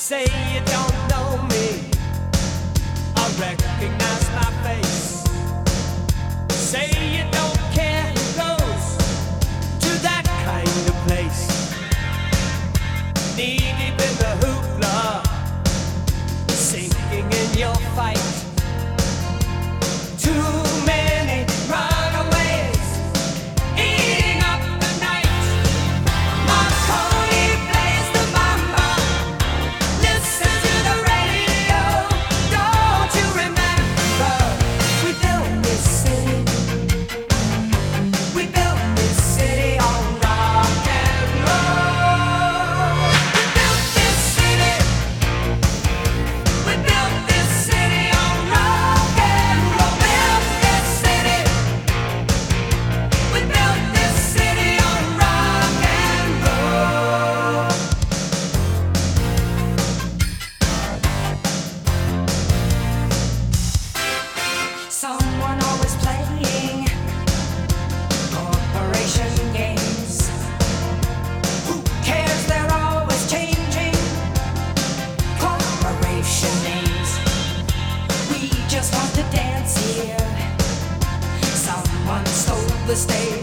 Say you don't know me, I recognize my face. Say you don't care who goes to that kind of place. Knee deep in the hoopla, sinking in your fight. Too many runaways eating up the night. Marconi plays the mambo. Listen to the radio. Don't you remember? We built this city. We built this city on rock and roll. We built this city. We built this city on rock and roll. Built this city. We built this city on rock and roll. Someone always playing corporation games. Who cares? They're always changing corporation names. We just want to dance here. Someone stole the stage.